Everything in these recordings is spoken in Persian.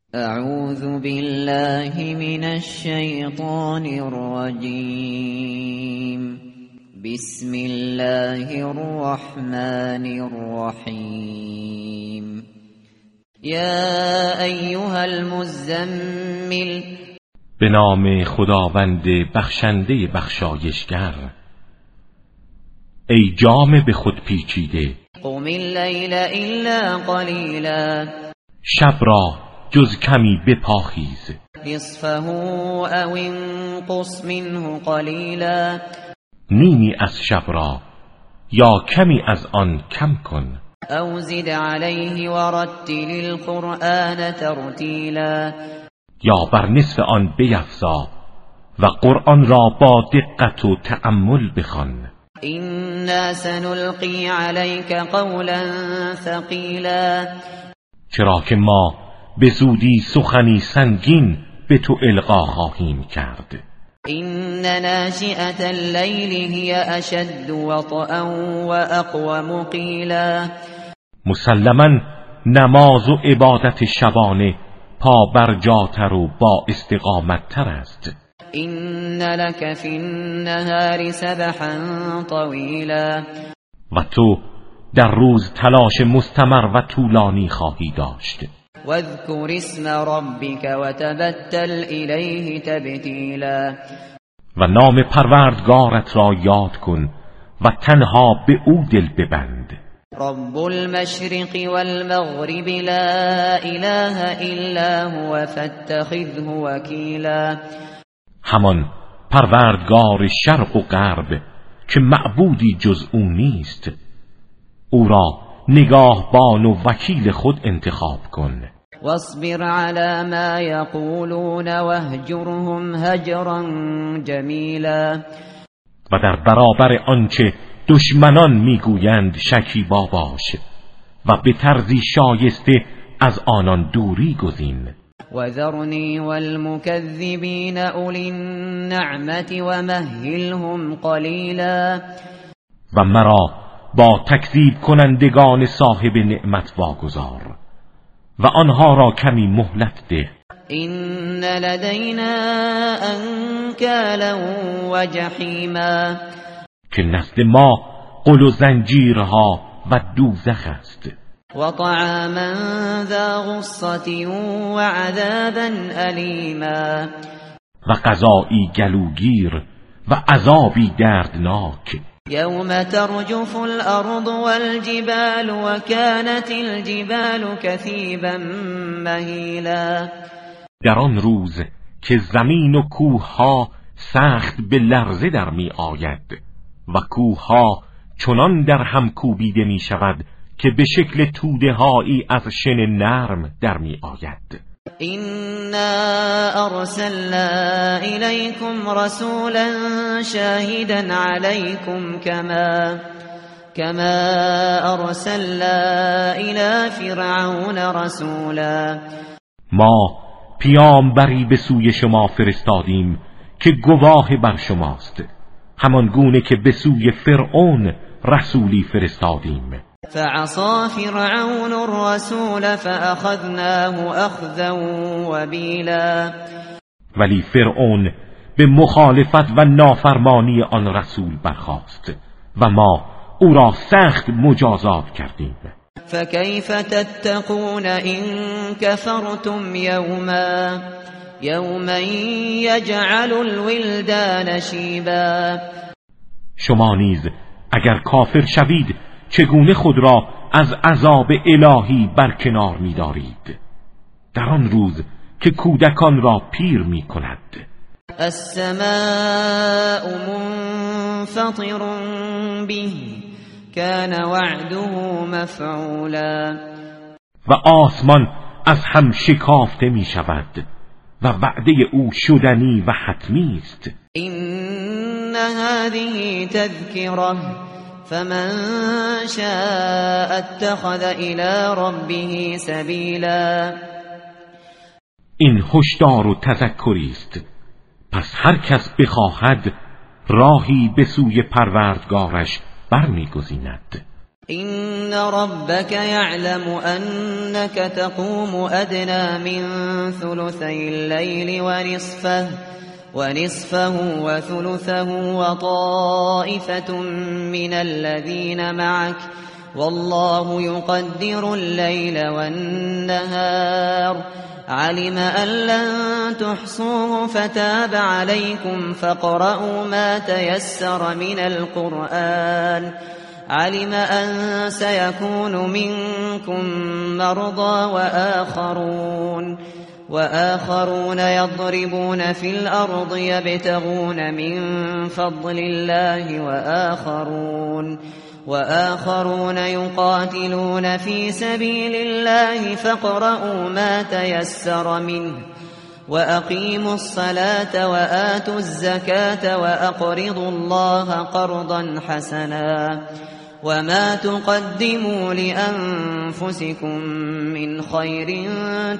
اعوذ بالله من الشیطان الرجیم. بسم الله الرحمن الرحیم. یا ایها المزمل، به نام خداوند بخشنده بخشایشگر. ای جامه به خود پیچیده، قم اللیل الا قلیلا، شب را جز کمی بپاخیز. نصفه او انقص منه قلیلا، نیمی از شب را یا کمی از آن کم کن. او زد علیه ورتل القرآن ترتیلا، یا بر نصف آن بیفزا و قرآن را با دقت و تأمل بخوان. انا سنلقی علیک قولا ثقیلا، چرا که ما به زودی سخنی سنگین به تو القا خواهیم کرد. این ناشئة اللیل هی اشد وطئا و اقوم قیلا، مسلماً نماز و عبادت شبانه پا برجاتر و با استقامت تر است. این لک فی النهار سبحا طویلا، و تو در روز تلاش مستمر و طولانی خواهی داشت. واذکر اسم ربک وتبتل الیه تبتیلا، و نام پروردگارت را یاد کن و تنها به او دل ببند. رب المشرق والمغرب لا اله الا هو فاتخذه وکیلا، همان پروردگار شرق و غرب که معبودی جز او نیست، او را نگاهبان و وکیل خود انتخاب کن. واصبر على ما یقولون واهجرهم هجرا جمیلا، و در برابر آنچه دشمنان میگویند شکیبا باش و به طرزی شایسته از آنان دوری گزین. وذرنی والمکذبین اولی النعمت ومهلهم قلیلا، و مرا با تکذیب کنندگان صاحب نعمت واگذار و آنها را کمی مهلت ده. این لدینا انکالا و جحیما، که نزد ما قل و زنجیرها و دوزخ است. و طعاما ذا غصة و عذابا الیما، و غذایی گلوگیر و عذابی دردناک. یوم ترجف الارض والجبال وكانت الجبال کثیبا مهیلا، در آن روز که زمین و کوهها سخت به لرزه در می آید و کوهها چنان در هم کوبیده می شود که به شکل توده هایی از شن نرم در می آید. إنا أرسلنا إليكم رسولا شاهدا عليكم كما أرسلنا إلى فرعون رسولا، ما پیامبری به سوی شما فرستادیم که گواه بر شماست، همان گونه که به سوی فرعون رسولی فرستادیم. فعصى فرعون الرسول فأخذناه أخذا وبیلا، ولی فرعون به مخالفت و نافرمانی آن رسول برخاست و ما او را سخت مجازات کردیم. فكيف تتقون إن كفرتم يوما يجعل الولدان شيبا، شما نیز اگر کافر شوید چگونه خود را از عذاب الهی برکنار می دارید در آن روز که کودکان را پیر می کند. السماء منفطر به كان وعده مفعولا، و آسمان از هم شکافته می شود و وعده او شدنی و حتمی است. این هذه تذکره فمن شاء اتخذ الى ربه سبیلا، این هشدار و تذکری است، پس هر کس بخواهد راهی به سوی پروردگارش برمیگزیند. إن ربك يعلم أنك تقوم أدنى من ثلثي الليل ونصفه وثلثه وطائفة من الذين معك والله يقدر الليل والنهار علم أن لن تحصوه فتاب عليكم فاقرؤوا ما تيسر من القرآن علم أن سيكون منكم مرضى وآخرون يضربون في الأرض يبتغون من فضل الله وآخرون يقاتلون في سبيل الله فاقرؤوا ما تيسر منه وأقيموا الصلاة وآتوا الزكاة وأقرضوا الله قرضا حسنا وما تقدموا لأنفسكم من خير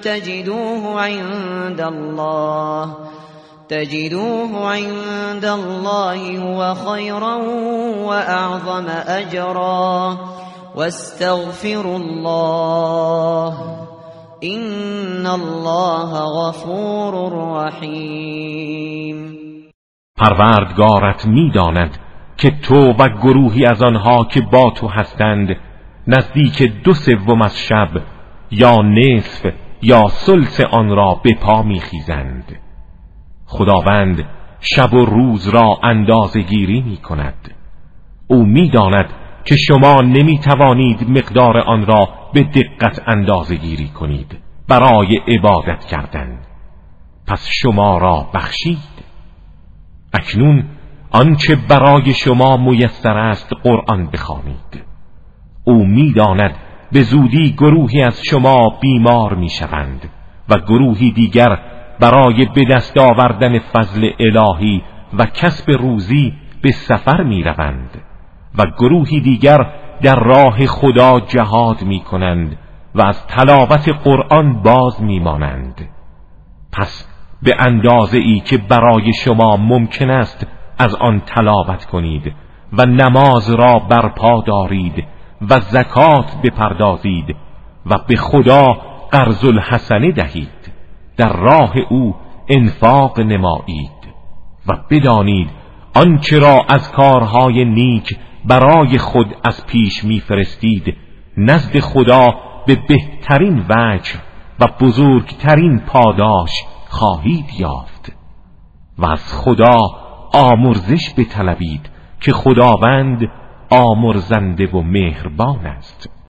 تجدوه عند الله هو خيرا وأعظم أجرا واستغفروا الله إن الله غفور رحیم. پروردگارت می‌داند که تو و گروهی از آنها که با تو هستند نزدیک 2/3 از شب یا نصف یا ثلث آن را به پا می‌خیزند. خداوند شب و روز را اندازه‌گیری می‌کند. او می‌داند که شما نمی‌توانید مقدار آن را به دقت اندازه‌گیری کنید برای عبادت کردن، پس شما را بخشید. اکنون آنچه برای شما میسر است قرآن بخوانید. او می‌داند به زودی گروهی از شما بیمار می‌شوند و گروهی دیگر برای به دست آوردن فضل الهی و کسب روزی به سفر می‌روند و گروهی دیگر در راه خدا جهاد می‌کنند و از تلاوت قرآن باز می‌مانند. پس به اندازه‌ای که برای شما ممکن است از آن تلاوت کنید و نماز را برپا دارید و زکات بپردازید و به خدا قرض الحسنه دهید، در راه او انفاق نمایید و بدانید آنچه را از کارهای نیک برای خود از پیش میفرستید نزد خدا به بهترین وجه و بزرگترین پاداش خواهید یافت و از خدا آمرزش بطلبید که خداوند آمرزنده و مهربان است.